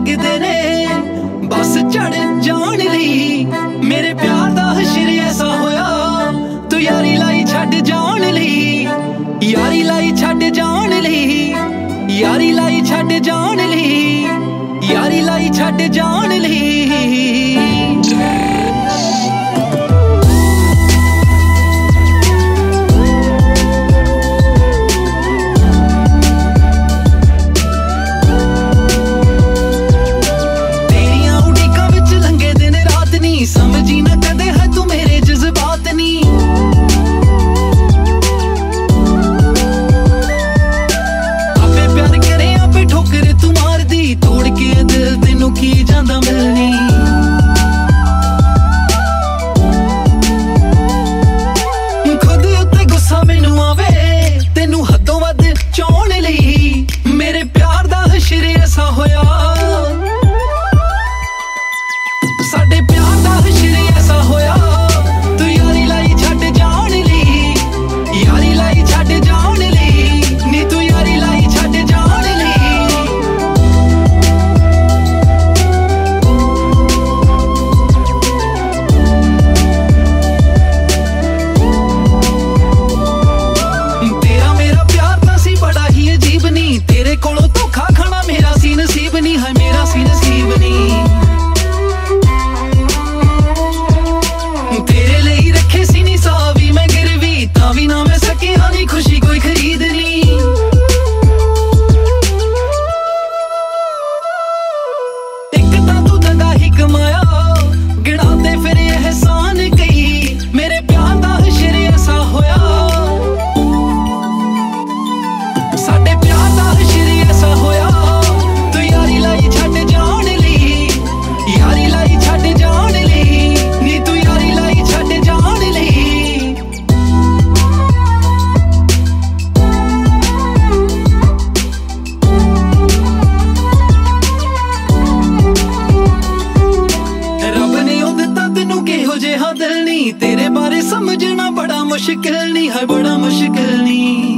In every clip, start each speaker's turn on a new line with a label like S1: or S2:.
S1: लगदे ने बस चढ़ जान लई। मेरे प्यार दा हशर ऐसा होया तू यारी लाई छड्ड जान लई। यारी लाई छड्ड जान लई, यारी लाई छड्ड जान लई, यारी लाई छड्ड जान लई। समझी न कदे है तू मेरे जज्बात नी। आपे प्यार करे आपे ठोकर तू मार दी, तोड़ के दिल तेनू की जांदा मिलनी। खुद उत्ते गुस्सा मैनू आवे तेनू हदों वध चाहण लई। मेरे प्यार दा हशर ऐसा होया साडे प्यार दा हशर ऐसा होया तू यारी लाई छड्ड जान लई। यारी लाई छड्ड जान लई नी, तू यारी लाई छड्ड जान लई। तेरा मेरा प्यार तां सी बड़ा ही अजीब नी, तेरे कोलों धोखा खाना मेरा सी नसीब नी। है मेरा सी नसीब नी। तेरे लिए रखे सी नी सावी मैं गिरवी, तावी ना मैं सके हानी खुशी कोई खरीदनी। एक तां तू दगा ही कमाया गिनाते फिर एहसान कई। मेरे प्यार दा हशर ऐसा होया साडे प्यार दा हशर ऐसा होया तू यारी लाई छड्ड जान लई। यारी लाई छड्ड जान लई नी, तू यारी लाई छड्ड जान लई। रब ने ओ दिता तेनू किहो जिहा दिल नी, तेरे बारे समझना बड़ा मुश्किल नी। है बड़ा मुश्किल नी।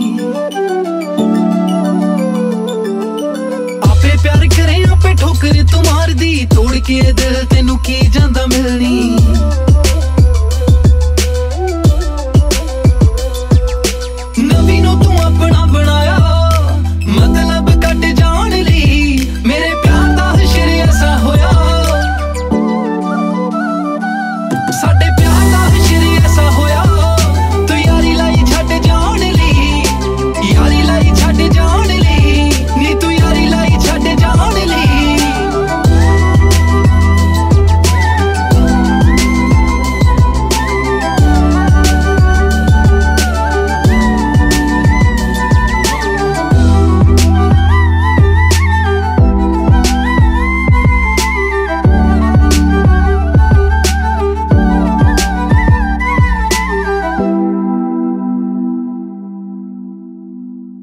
S1: आपे प्यार करे आपे ठोकर तू मार दी, तोड़ के दिल तेनू की जांदा मिलनी। नवी नू तू अपना बनाया मतलब कट जान लई। मेरे प्यार दा हशर ऐसा होया साडे